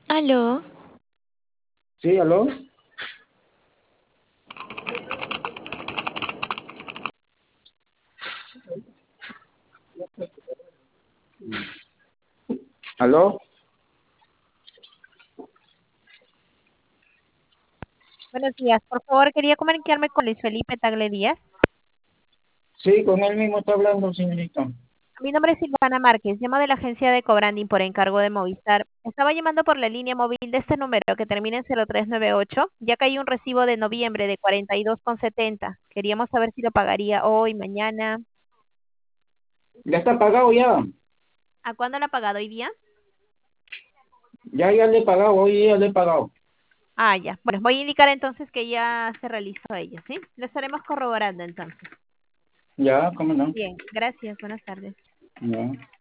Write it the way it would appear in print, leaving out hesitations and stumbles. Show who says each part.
Speaker 1: Aló,
Speaker 2: Sí, aló. Aló.
Speaker 3: Buenos días, por favor, quería comunicarme con Luis Felipe Tagle Díaz.
Speaker 2: Sí, con él mismo está hablando, señorita.
Speaker 3: Mi nombre es Silvana Márquez, llamo de la agencia de Cobranding por encargo de Movistar. Estaba llamando por la línea móvil de este número que termina en 0398, ya que hay un recibo de noviembre de 42,70. Queríamos saber si lo pagaría hoy, mañana.
Speaker 2: Ya está pagado ya.
Speaker 3: ¿A cuándo lo ha pagado hoy día?
Speaker 2: Ya le he pagado, hoy ya le he pagado.
Speaker 3: Ah, ya. Bueno, voy a indicar entonces que ya se realizó ello, ¿sí? Lo estaremos corroborando entonces.
Speaker 2: Ya, cómo no.
Speaker 3: Bien, gracias. Buenas tardes.
Speaker 2: Ya.